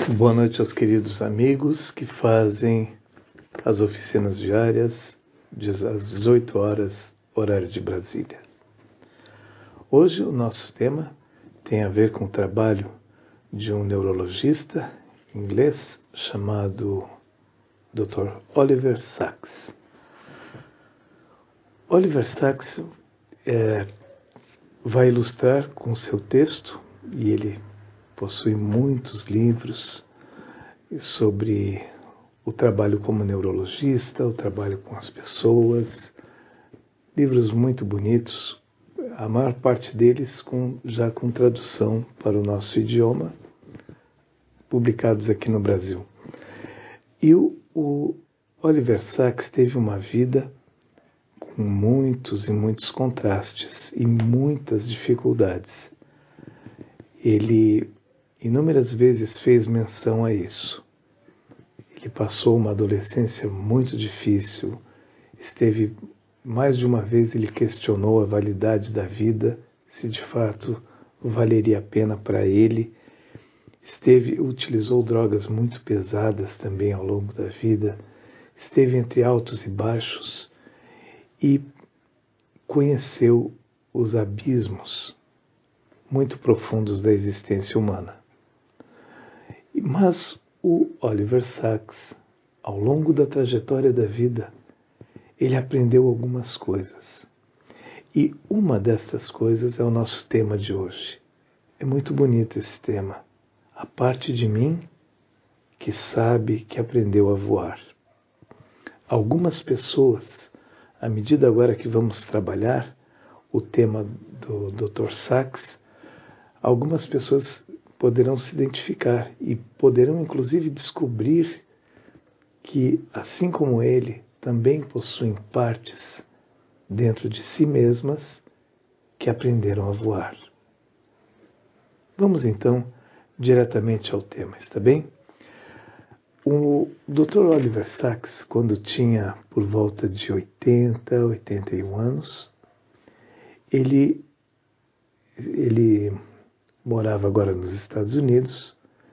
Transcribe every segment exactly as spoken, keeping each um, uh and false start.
Boa noite aos queridos amigos que fazem as oficinas diárias às dezoito horas, horário de Brasília. Hoje o nosso tema tem a ver com o trabalho de um neurologista inglês chamado doutor Oliver Sacks. Oliver Sacks é, vai ilustrar com seu texto, e ele possui muitos livros sobre o trabalho como neurologista, o trabalho com as pessoas, livros muito bonitos, a maior parte deles com, já com tradução para o nosso idioma, publicados aqui no Brasil. E o, o Oliver Sacks teve uma vida com muitos e muitos contrastes e muitas dificuldades. Ele inúmeras vezes fez menção a isso. Ele passou uma adolescência muito difícil, esteve, mais de uma vez ele questionou a validade da vida, se de fato valeria a pena para ele. Esteve, utilizou drogas muito pesadas também ao longo da vida, esteve entre altos e baixos e conheceu os abismos muito profundos da existência humana. Mas o Oliver Sacks, ao longo da trajetória da vida, ele aprendeu algumas coisas. E uma dessas coisas é o nosso tema de hoje. É muito bonito esse tema. A parte de mim que sabe que aprendeu a voar. Algumas pessoas, à medida agora que vamos trabalhar o tema do doutor Sacks, algumas pessoas poderão se identificar e poderão inclusive descobrir que, assim como ele, também possuem partes dentro de si mesmas que aprenderam a voar. Vamos então diretamente ao tema, está bem? O doutor Oliver Sacks, quando tinha por volta de oitenta, oitenta e um anos, ele, ele morava agora nos Estados Unidos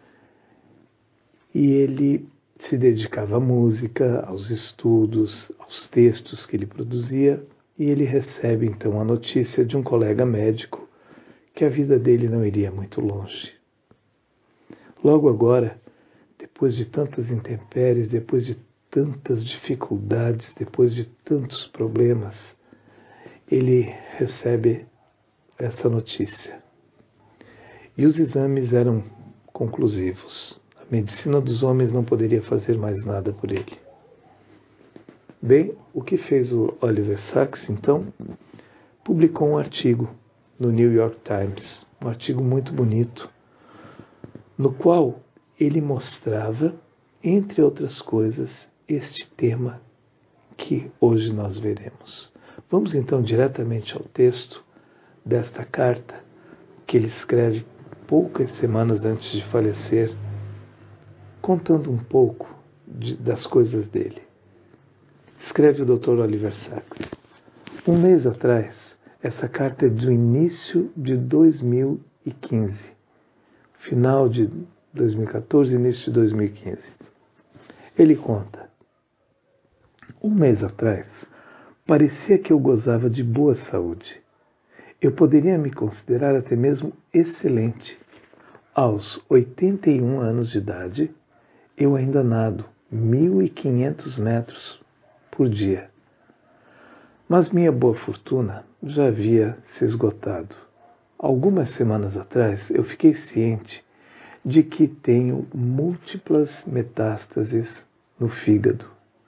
e ele se dedicava à música, aos estudos, aos textos que ele produzia, e ele recebe então a notícia de um colega médico que a vida dele não iria muito longe. Logo agora, depois de tantas intempéries, depois de tantas dificuldades, depois de tantos problemas, ele recebe essa notícia. E os exames eram conclusivos. A medicina dos homens não poderia fazer mais nada por ele. Bem, o que fez o Oliver Sacks, então? Publicou um artigo no New York Times, um artigo muito bonito, no qual ele mostrava, entre outras coisas, este tema que hoje nós veremos. Vamos então diretamente ao texto desta carta que ele escreve poucas semanas antes de falecer, contando um pouco de, das coisas dele. Escreve o doutor Oliver Sacks. Um mês atrás, essa carta é do início de dois mil e quinze, final de dois mil e quatorze, início de dois mil e quinze. Ele conta: um mês atrás, parecia que eu gozava de boa saúde. Eu poderia me considerar até mesmo excelente. Aos oitenta e um anos de idade, eu ainda nado mil e quinhentos metros por dia. Mas minha boa fortuna já havia se esgotado. Algumas semanas atrás, eu fiquei ciente de que tenho múltiplas metástases no fígado.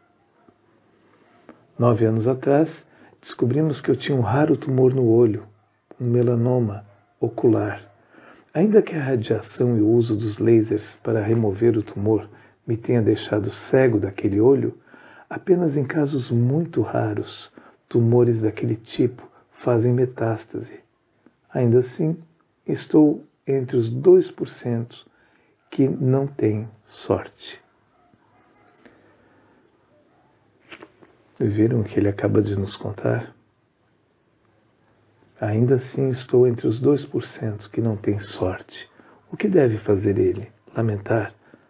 Nove anos atrás, descobrimos que eu tinha um raro tumor no olho, um melanoma ocular. Ainda que a radiação e o uso dos lasers para remover o tumor me tenha deixado cego daquele olho, apenas em casos muito raros, tumores daquele tipo fazem metástase. Ainda assim, estou entre os dois por cento que não têm sorte. Viram o que ele acaba de nos contar? Ainda assim estou entre os dois por cento que não têm sorte. O que deve fazer ele? Lamentar?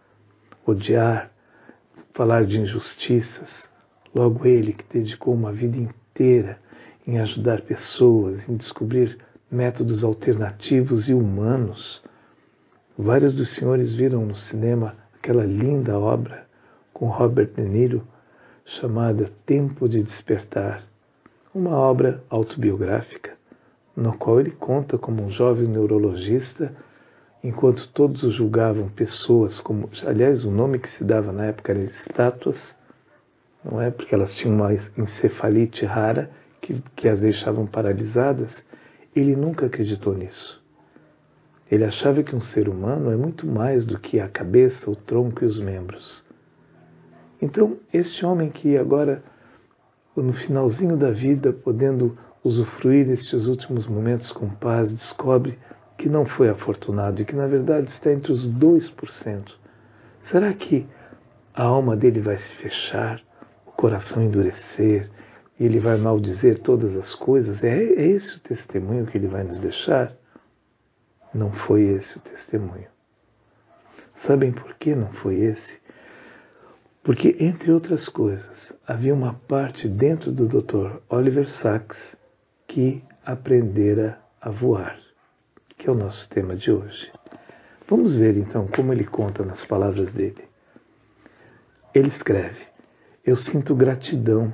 odiar, falar de injustiças. Logo ele que dedicou uma vida inteira em ajudar pessoas, em descobrir métodos alternativos e humanos. Vários dos senhores viram no cinema aquela linda obra com Robert De Niro chamada Tempo de Despertar, uma obra autobiográfica, no qual ele conta como um jovem neurologista, enquanto todos o julgavam pessoas como... Aliás, o nome que se dava na época era estátuas, não é? Porque elas tinham uma encefalite rara que, que as deixavam paralisadas. Ele nunca acreditou nisso. Ele achava que um ser humano é muito mais do que a cabeça, o tronco e os membros. Então, este homem que agora, no finalzinho da vida, podendo usufruir destes últimos momentos com paz, descobre que não foi afortunado e que, na verdade, está entre os dois por cento. Será que a alma dele vai se fechar, o coração endurecer, e ele vai maldizer todas as coisas? É, é esse o testemunho que ele vai nos deixar? Não foi esse o testemunho. Sabem por que não foi esse? Porque, entre outras coisas, havia uma parte dentro do doutor Oliver Sacks que aprendera a voar, que é o nosso tema de hoje. Vamos ver então como ele conta nas palavras dele. Ele escreve: eu sinto gratidão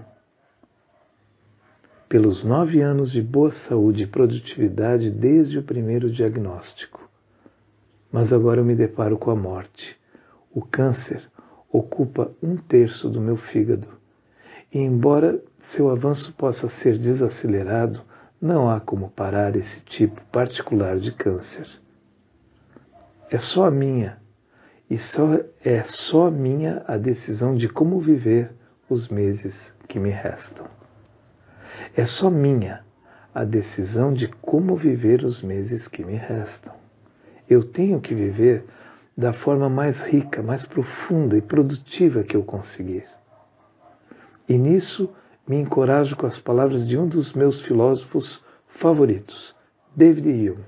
pelos nove anos de boa saúde e produtividade desde o primeiro diagnóstico. Mas agora eu me deparo com a morte. O câncer ocupa um terço do meu fígado. E embora seu avanço possa ser desacelerado, não há como parar esse tipo particular de câncer. É só a minha, e só, é só a minha a decisão de como viver os meses que me restam. É só minha a decisão de como viver os meses que me restam. Eu tenho que viver da forma mais rica, mais profunda e produtiva que eu conseguir. E nisso me encorajo com as palavras de um dos meus filósofos favoritos, David Hume,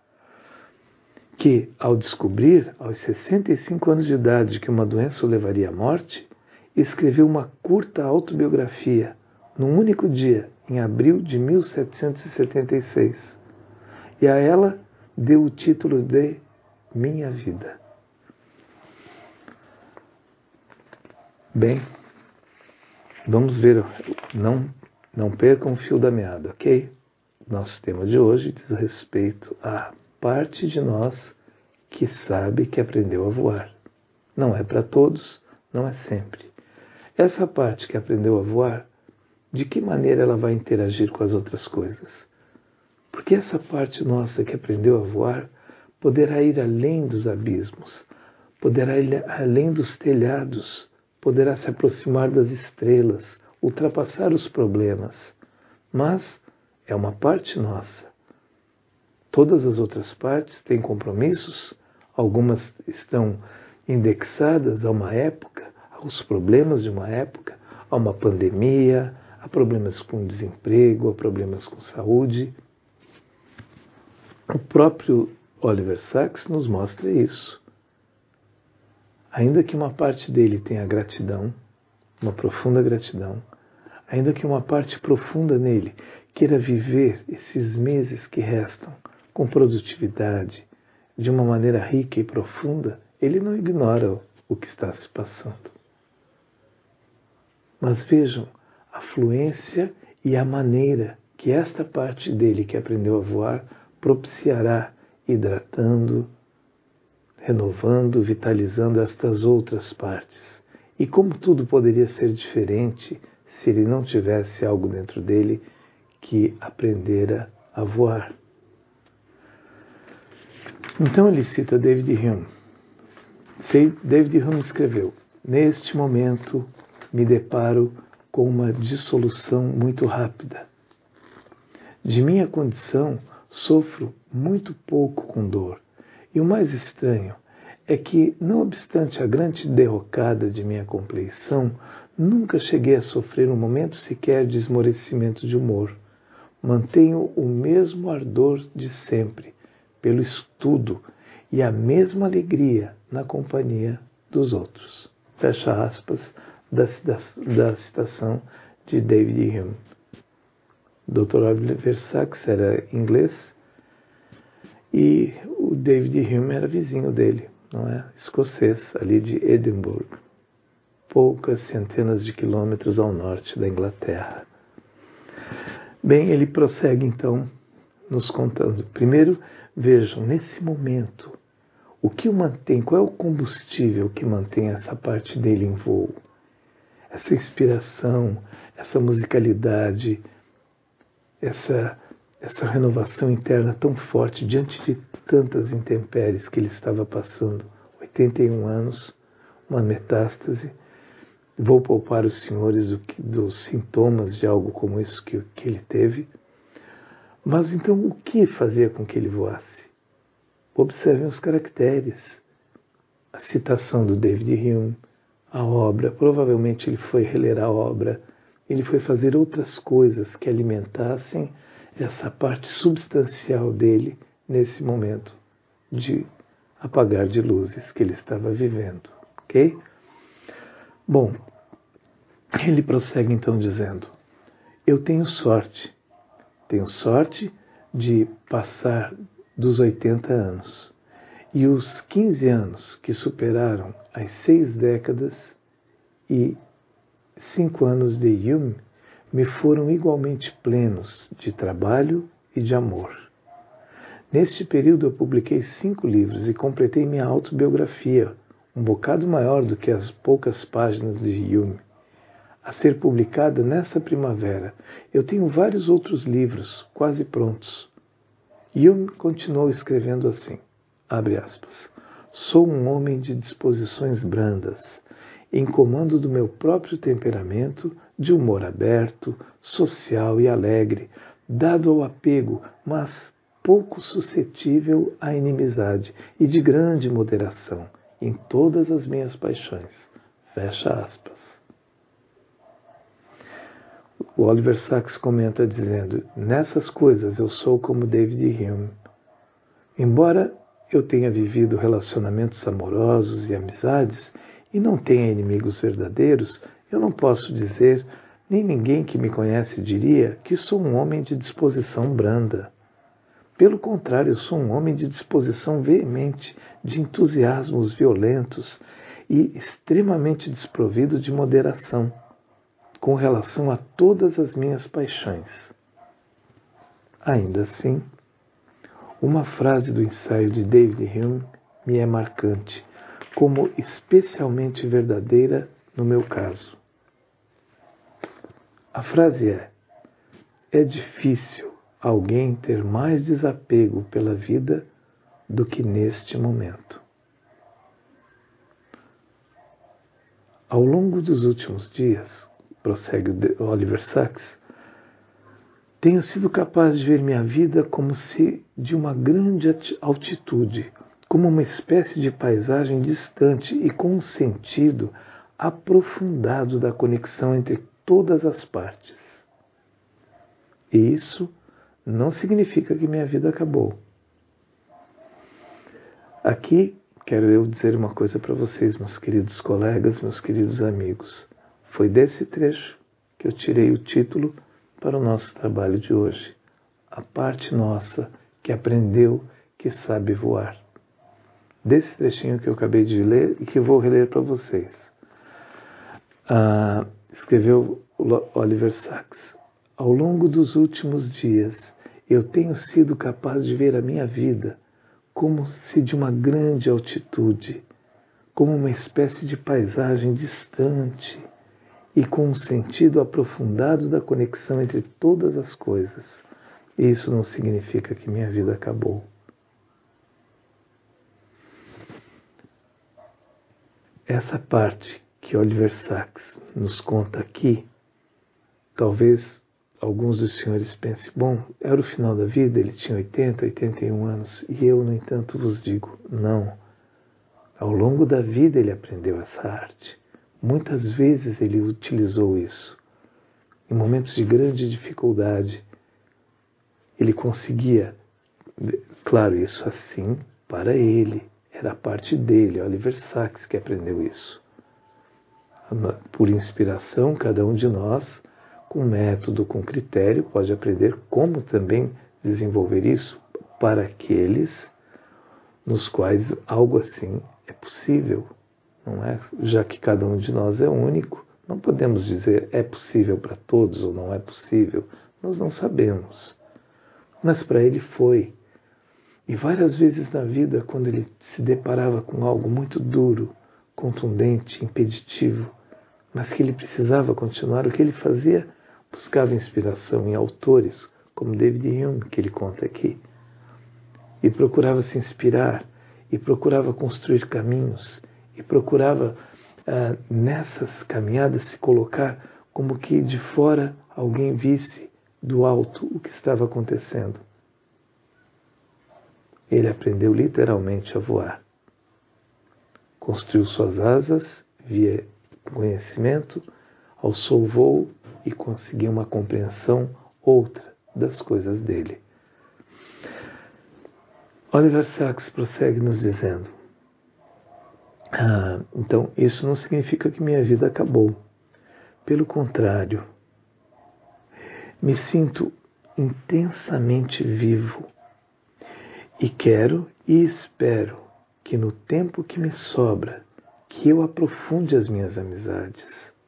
que, ao descobrir, aos sessenta e cinco anos de idade, que uma doença o levaria à morte, escreveu uma curta autobiografia, num único dia, em abril de mil setecentos e setenta e seis. E a ela deu o título de Minha Vida. Bem, vamos ver, não, não percam o fio da meada, ok? Nosso tema de hoje diz respeito à parte de nós que sabe que aprendeu a voar. Não é para todos, não é sempre. Essa parte que aprendeu a voar, de que maneira ela vai interagir com as outras coisas? Porque essa parte nossa que aprendeu a voar poderá ir além dos abismos, poderá ir além dos telhados, poderá se aproximar das estrelas, ultrapassar os problemas. Mas é uma parte nossa. Todas as outras partes têm compromissos, algumas estão indexadas a uma época, aos problemas de uma época, a uma pandemia, a problemas com desemprego, a problemas com saúde. O próprio Oliver Sacks nos mostra isso. Ainda que uma parte dele tenha gratidão, uma profunda gratidão, ainda que uma parte profunda nele queira viver esses meses que restam com produtividade, de uma maneira rica e profunda, ele não ignora o que está se passando. Mas vejam a fluência e a maneira que esta parte dele que aprendeu a voar propiciará, hidratando, renovando, vitalizando estas outras partes. E como tudo poderia ser diferente se ele não tivesse algo dentro dele que aprendera a voar. Então ele cita David Hume. David Hume escreveu: neste momento me deparo com uma dissolução muito rápida. De minha condição, sofro muito pouco com dor. E o mais estranho é que, não obstante a grande derrocada de minha compleição, nunca cheguei a sofrer um momento sequer de esmorecimento de humor. Mantenho o mesmo ardor de sempre, pelo estudo, e a mesma alegria na companhia dos outros. Fecha aspas da, da, da citação de David Hume. doutor Oliver Sacks era inglês e o David Hume era vizinho dele, não é? Escocês, ali de Edimburgo, poucas centenas de quilômetros ao norte da Inglaterra. Bem, ele prossegue então nos contando. Primeiro, vejam, nesse momento, o que o mantém, qual é o combustível que mantém essa parte dele em voo? Essa inspiração, essa musicalidade, essa, essa renovação interna tão forte diante de tantas intempéries que ele estava passando. oitenta e um anos, uma metástase. Vou poupar os senhores do que, dos sintomas de algo como isso que, que ele teve. Mas então o que fazia com que ele voasse? Observem os caracteres. A citação do David Hume, a obra, provavelmente ele foi reler a obra, ele foi fazer outras coisas que alimentassem essa parte substancial dele nesse momento de apagar de luzes que ele estava vivendo. Ok? Bom, ele prossegue então dizendo: eu tenho sorte, tenho sorte de passar dos oitenta anos. E os quinze anos que superaram as seis décadas e cinco anos de Hume me foram igualmente plenos de trabalho e de amor. Neste período eu publiquei cinco livros e completei minha autobiografia, um bocado maior do que as poucas páginas de Hume, a ser publicada nessa primavera. Eu tenho vários outros livros quase prontos. Hume continuou escrevendo assim, abre aspas, sou um homem de disposições brandas, em comando do meu próprio temperamento, de humor aberto, social e alegre, dado ao apego, mas pouco suscetível à inimizade e de grande moderação em todas as minhas paixões. Fecha aspas. O Oliver Sacks comenta dizendo, nessas coisas eu sou como David Hume. Embora eu tenha vivido relacionamentos amorosos e amizades e não tenha inimigos verdadeiros, eu não posso dizer, nem ninguém que me conhece diria, que sou um homem de disposição branda. Pelo contrário, eu sou um homem de disposição veemente, de entusiasmos violentos e extremamente desprovido de moderação, com relação a todas as minhas paixões. Ainda assim, uma frase do ensaio de David Hume me é marcante, como especialmente verdadeira no meu caso. A frase é: é difícil alguém ter mais desapego pela vida do que neste momento. Ao longo dos últimos dias, prossegue Oliver Sacks, tenho sido capaz de ver minha vida como se de uma grande altitude, como uma espécie de paisagem distante e com um sentido aprofundado da conexão entre todas as partes. E isso não significa que minha vida acabou. Aqui quero eu dizer uma coisa para vocês, meus queridos colegas, meus queridos amigos. Foi desse trecho que eu tirei o título para o nosso trabalho de hoje. A parte nossa que aprendeu, que sabe voar. Desse trechinho que eu acabei de ler e que vou reler para vocês. Ah, escreveu Oliver Sacks. Ao longo dos últimos dias, eu tenho sido capaz de ver a minha vida como se de uma grande altitude, como uma espécie de paisagem distante e com um sentido aprofundado da conexão entre todas as coisas. E isso não significa que minha vida acabou. Essa parte que Oliver Sacks nos conta aqui, talvez alguns dos senhores pensem, bom, era o final da vida, ele tinha oitenta, oitenta e um anos, e eu, no entanto, vos digo, não. Ao longo da vida ele aprendeu essa arte. Muitas vezes ele utilizou isso. Em momentos de grande dificuldade, ele conseguia, claro, isso assim para ele, Era a parte dele, Oliver Sacks, que aprendeu isso. Por inspiração, cada um de nós, com método, com critério, pode aprender como também desenvolver isso para aqueles nos quais algo assim é possível, não é? Já que cada um de nós é único, não podemos dizer é possível para todos ou não é possível. Nós não sabemos. Mas para ele foi. E várias vezes na vida, quando ele se deparava com algo muito duro, contundente, impeditivo, mas que ele precisava continuar, o que ele fazia? Buscava inspiração em autores, como David Hume, que ele conta aqui, e procurava se inspirar, e procurava construir caminhos, e procurava, ah, nessas caminhadas, se colocar como que de fora alguém visse do alto o que estava acontecendo. Ele aprendeu literalmente a voar. Construiu suas asas via conhecimento, alçou o voo e conseguiu uma compreensão outra das coisas dele. Oliver Sacks prossegue nos dizendo, ah, então isso não significa que minha vida acabou. Pelo contrário, me sinto intensamente vivo e quero e espero que no tempo que me sobra, que eu aprofunde as minhas amizades,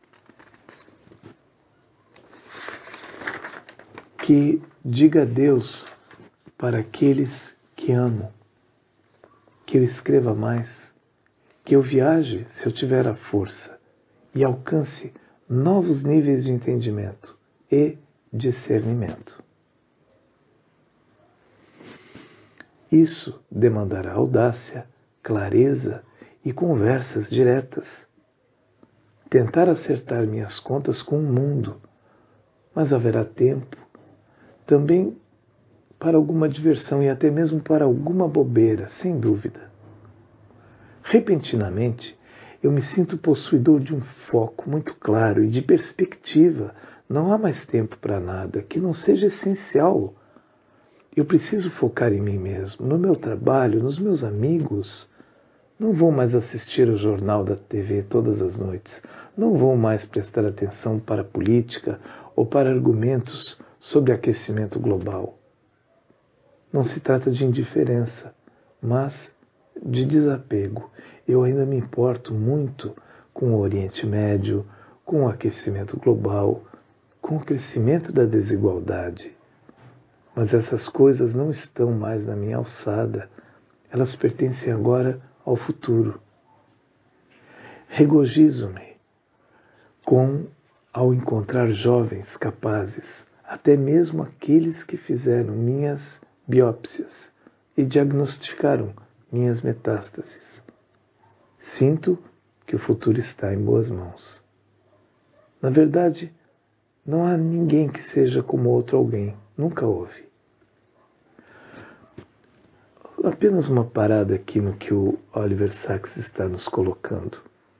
que diga adeus para aqueles que amo, que eu escreva mais, que eu viaje se eu tiver a força e alcance novos níveis de entendimento e discernimento. Isso demandará audácia, clareza e conversas diretas. Tentar acertar minhas contas com o mundo, mas haverá tempo também para alguma diversão e até mesmo para alguma bobeira, sem dúvida. Repentinamente, eu me sinto possuidor de um foco muito claro e de perspectiva. Não há mais tempo para nada que não seja essencial. Eu preciso focar em mim mesmo, no meu trabalho, nos meus amigos. Não vou mais assistir ao jornal da T V todas as noites. Não vou mais prestar atenção para a política ou para argumentos sobre aquecimento global. Não se trata de indiferença, mas de desapego. Eu ainda me importo muito com o Oriente Médio, com o aquecimento global, com o crescimento da desigualdade. Mas essas coisas não estão mais na minha alçada. Elas pertencem agora ao futuro. Regozijo-me com ao encontrar jovens capazes, até mesmo aqueles que fizeram minhas biópsias e diagnosticaram minhas metástases. Sinto que o futuro está em boas mãos. Na verdade, não há ninguém que seja como outro alguém. Nunca houve. Apenas uma parada aqui no que o Oliver Sacks está nos colocando.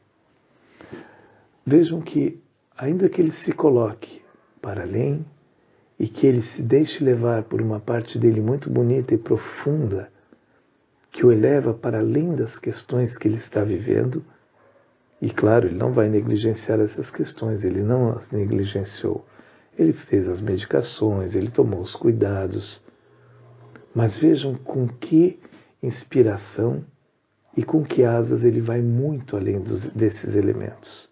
Vejam que, ainda que ele se coloque para além e que ele se deixe levar por uma parte dele muito bonita e profunda, que o eleva para além das questões que ele está vivendo, e claro, ele não vai negligenciar essas questões, ele não as negligenciou. Ele fez as medicações, ele tomou os cuidados. Mas vejam com que inspiração e com que asas ele vai muito além dos, desses elementos.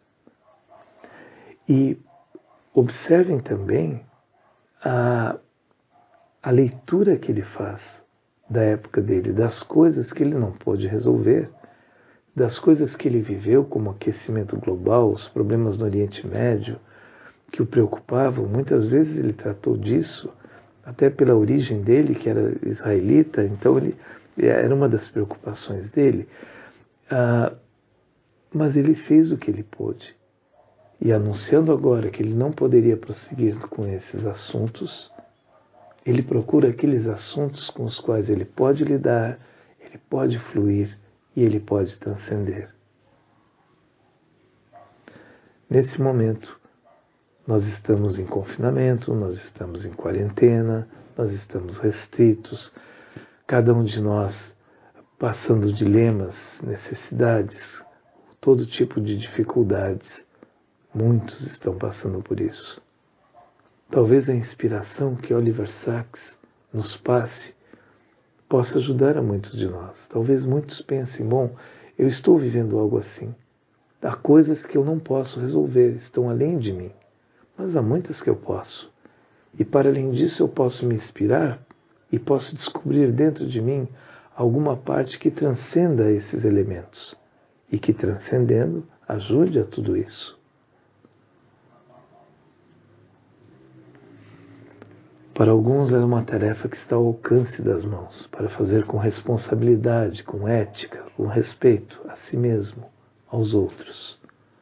E observem também a, a leitura que ele faz da época dele, das coisas que ele não pôde resolver, das coisas que ele viveu, como aquecimento global, os problemas no Oriente Médio, que o preocupavam. Muitas vezes ele tratou disso, até pela origem dele, que era israelita, então ele, era uma das preocupações dele. Ah, mas ele fez o que ele pôde. E anunciando agora que ele não poderia prosseguir com esses assuntos, ele procura aqueles assuntos com os quais ele pode lidar, ele pode fluir e ele pode transcender. Nesse momento, nós estamos em confinamento, nós estamos em quarentena, nós estamos restritos. Cada um de nós passando dilemas, necessidades, todo tipo de dificuldades. Muitos estão passando por isso. Talvez a inspiração que Oliver Sacks nos passe possa ajudar a muitos de nós. Talvez muitos pensem, bom, eu estou vivendo algo assim. Há coisas que eu não posso resolver, estão além de mim. Mas há muitas que eu posso. E para além disso eu posso me inspirar e posso descobrir dentro de mim alguma parte que transcenda esses elementos. E que transcendendo ajude a tudo isso. Para alguns é uma tarefa que está ao alcance das mãos, para fazer com responsabilidade, com ética, com respeito a si mesmo, aos outros.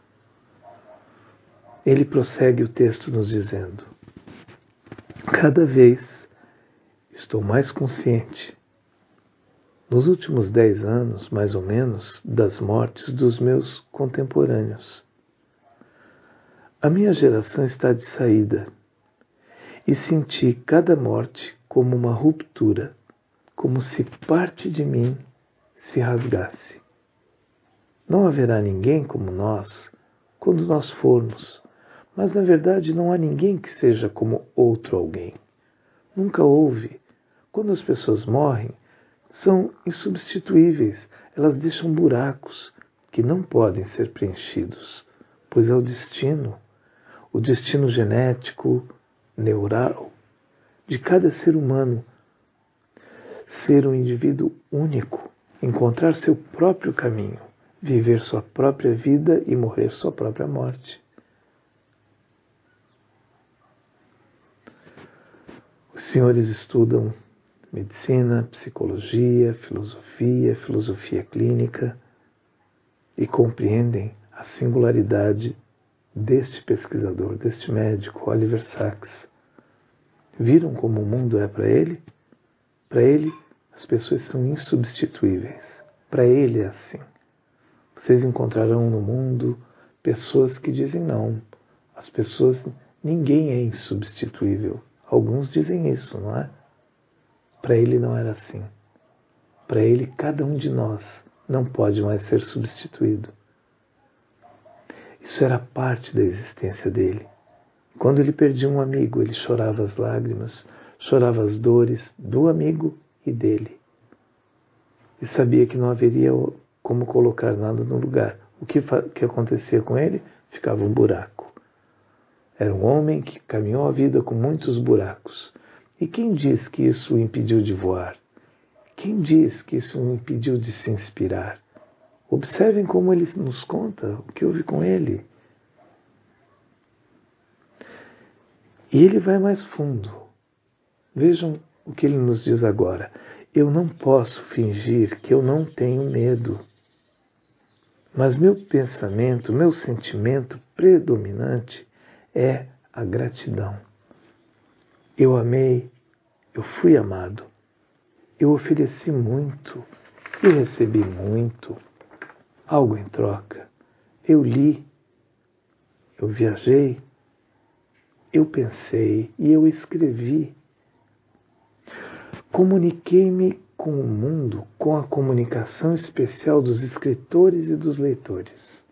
Ele prossegue o texto nos dizendo: cada vez estou mais consciente, nos últimos dez anos, mais ou menos, das mortes dos meus contemporâneos. A minha geração está de saída. E senti cada morte como uma ruptura, como se parte de mim se rasgasse. Não haverá ninguém como nós quando nós formos, mas na verdade não há ninguém que seja como outro alguém. Nunca houve. Quando as pessoas morrem, são insubstituíveis, elas deixam buracos que não podem ser preenchidos, pois é o destino, o destino genético, neural de cada ser humano, ser um indivíduo único, encontrar seu próprio caminho, viver sua própria vida e morrer sua própria morte. Os senhores estudam medicina, psicologia, filosofia, filosofia clínica e compreendem a singularidade deste pesquisador, deste médico, Oliver Sacks. Viram como o mundo é para ele? Para ele, as pessoas são insubstituíveis. Para ele é assim. Vocês encontrarão no mundo pessoas que dizem não. As pessoas, ninguém é insubstituível. Alguns dizem isso, não é? Para ele não era assim. Para ele, cada um de nós não pode mais ser substituído. Isso era parte da existência dele. Quando ele perdia um amigo, ele chorava as lágrimas, chorava as dores do amigo e dele. E sabia que não haveria como colocar nada no lugar. O que, que acontecia com ele? Ficava um buraco. Era um homem que caminhou a vida com muitos buracos. E quem diz que isso o impediu de voar? Quem diz que isso o impediu de se inspirar? Observem como ele nos conta o que houve com ele. E ele vai mais fundo. Vejam o que ele nos diz agora. Eu não posso fingir que eu não tenho medo. Mas meu pensamento, meu sentimento predominante é a gratidão. Eu amei, eu fui amado. Eu ofereci muito e recebi muito. Algo em troca. Eu li, eu viajei, eu pensei e eu escrevi. Comuniquei-me com o mundo com a comunicação especial dos escritores e dos leitores.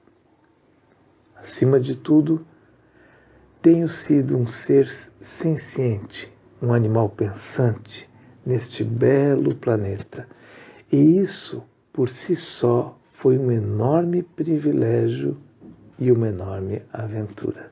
Acima de tudo, tenho sido um ser senciente, um animal pensante neste belo planeta. E isso, por si só, foi um enorme privilégio e uma enorme aventura.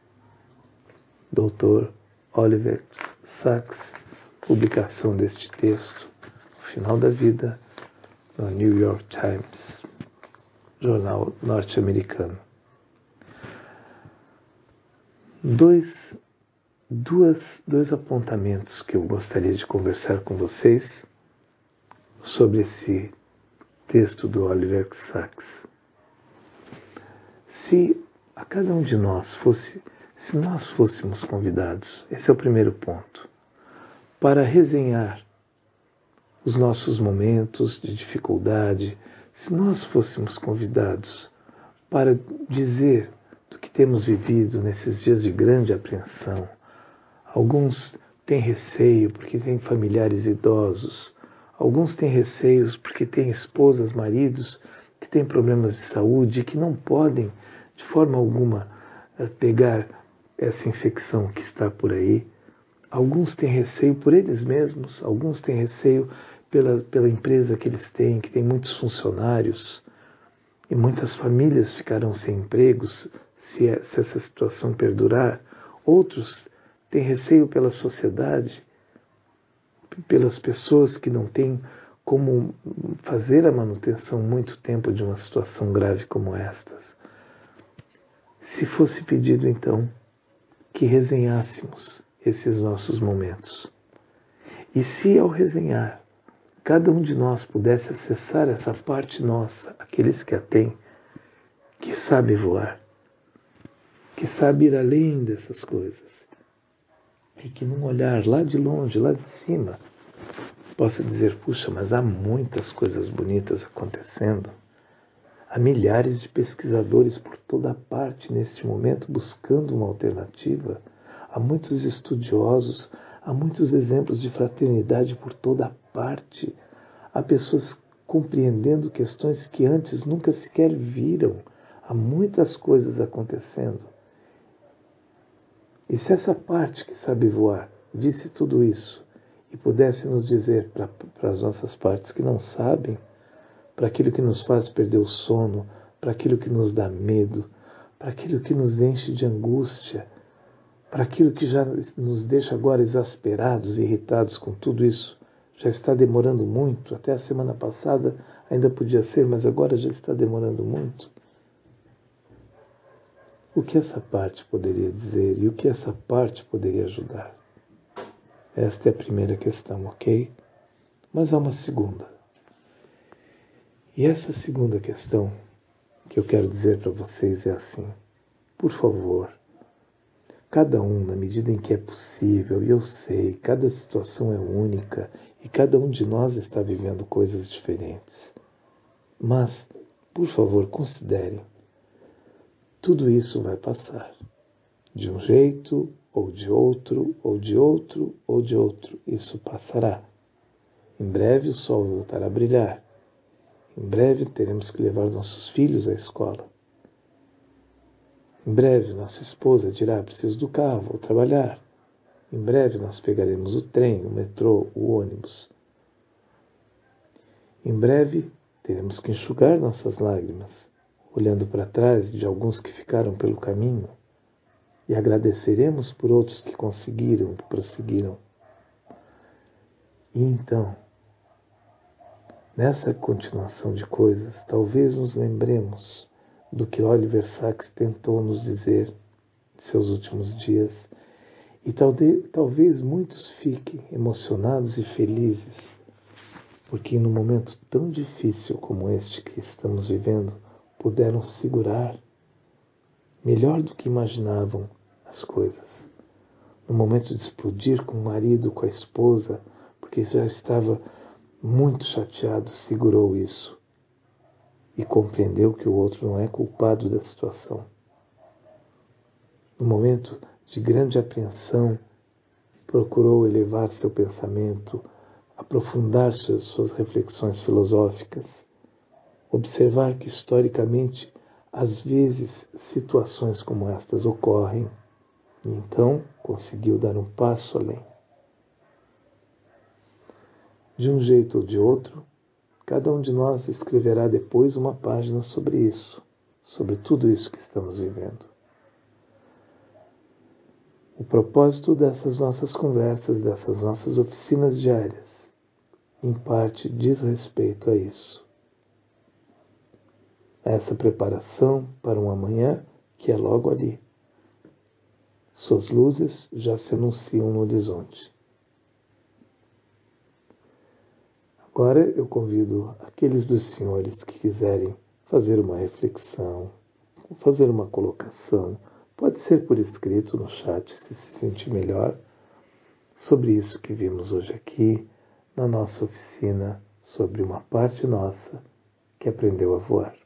doutor Oliver Sacks, publicação deste texto, no final da vida, no New York Times, jornal norte-americano. Dois, duas, dois apontamentos que eu gostaria de conversar com vocês sobre esse texto do Oliver Sacks. Se a cada um de nós fosse, se nós fôssemos convidados, esse é o primeiro ponto, para resenhar os nossos momentos de dificuldade, se nós fôssemos convidados para dizer do que temos vivido nesses dias de grande apreensão. Alguns têm receio porque têm familiares idosos, Alguns têm receios porque têm esposas, maridos que têm problemas de saúde e que não podem, de forma alguma, pegar essa infecção que está por aí. Alguns têm receio por eles mesmos, alguns têm receio pela, pela empresa que eles têm, que tem muitos funcionários, e muitas famílias ficarão sem empregos se, se essa situação perdurar. Outros têm receio pela sociedade, pelas pessoas que não têm como fazer a manutenção muito tempo de uma situação grave como estas. Se fosse pedido, então, que resenhássemos esses nossos momentos. E se, ao resenhar, cada um de nós pudesse acessar essa parte nossa, aqueles que a têm, que sabe voar, que sabe ir além dessas coisas, e que num olhar lá de longe, lá de cima, possa dizer, puxa, mas há muitas coisas bonitas acontecendo. Há milhares de pesquisadores por toda parte neste momento buscando uma alternativa. Há muitos estudiosos, há muitos exemplos de fraternidade por toda parte. Há pessoas compreendendo questões que antes nunca sequer viram. Há muitas coisas acontecendo. E se essa parte que sabe voar visse tudo isso e pudesse nos dizer para as nossas partes que não sabem, para aquilo que nos faz perder o sono, para aquilo que nos dá medo, para aquilo que nos enche de angústia, para aquilo que já nos deixa agora exasperados, irritados com tudo isso, já está demorando muito, até a semana passada ainda podia ser, mas agora já está demorando muito. O que essa parte poderia dizer e o que essa parte poderia ajudar? Esta é a primeira questão, ok? Mas há uma segunda. E essa segunda questão que eu quero dizer para vocês é assim: por favor, cada um, na medida em que é possível, e eu sei, cada situação é única e cada um de nós está vivendo coisas diferentes. Mas, por favor, considerem, tudo isso vai passar. De um jeito, ou de outro, ou de outro, ou de outro, isso passará. Em breve o sol voltará a brilhar. Em breve teremos que levar nossos filhos à escola. Em breve nossa esposa dirá, preciso do carro, vou trabalhar. Em breve nós pegaremos o trem, o metrô, o ônibus. Em breve teremos que enxugar nossas lágrimas, olhando para trás de alguns que ficaram pelo caminho, e agradeceremos por outros que conseguiram, que prosseguiram. E então, nessa continuação de coisas, talvez nos lembremos do que Oliver Sacks tentou nos dizer em seus últimos dias, e talvez, talvez muitos fiquem emocionados e felizes, porque num momento tão difícil como este que estamos vivendo, puderam segurar melhor do que imaginavam as coisas. No momento de explodir com o marido, com a esposa, porque já estava muito chateado, segurou isso e compreendeu que o outro não é culpado da situação. No momento de grande apreensão, procurou elevar seu pensamento, aprofundar suas, suas reflexões filosóficas, observar que historicamente, às vezes, situações como estas ocorrem, e então conseguiu dar um passo além. De um jeito ou de outro, cada um de nós escreverá depois uma página sobre isso, sobre tudo isso que estamos vivendo. O propósito dessas nossas conversas, dessas nossas oficinas diárias, em parte diz respeito a isso. A essa preparação para um amanhã que é logo ali. Suas luzes já se anunciam no horizonte. Agora eu convido aqueles dos senhores que quiserem fazer uma reflexão, fazer uma colocação, pode ser por escrito no chat, se se sentir melhor, sobre isso que vimos hoje aqui, na nossa oficina, sobre uma parte nossa que aprendeu a voar.